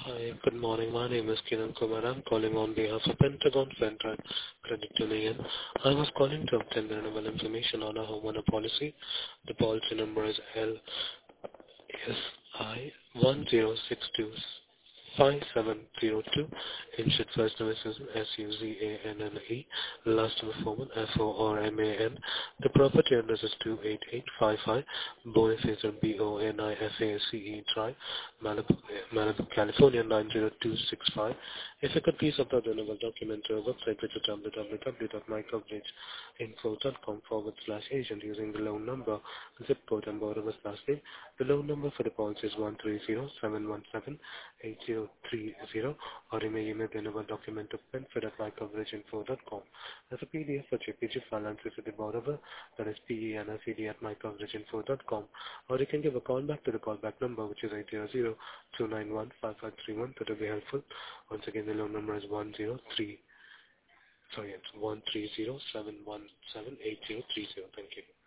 Hi, good morning. My name is Kiran Kumar. I'm calling on behalf of Pentagon Central Credit Union. I was calling to obtain the renewal information on a homeowner policy. The policy number is LSI 1062 5702. Insured first name is SUZANNE. Last name is Foreman, FORMAN. The property address is 28855 Boniface, BONIFACE Drive, Malibu, California 90265. If you could please upload the renewal document to our website, which is www.mycoverageinfo.com/agent using the loan number, zip code, and borrower's last name. The loan number for the policy is 130-717-8030, or you may email the renewal document to penfed@mycoverageinfo.com. As a PDF or JPG file, answer to the borrower, that is PENFED@mycoverageinfo.com, or you can give a call back to the callback number, which is 800-291-5531. That will be helpful. Once again, the loan number is 130-717-8030. Thank you.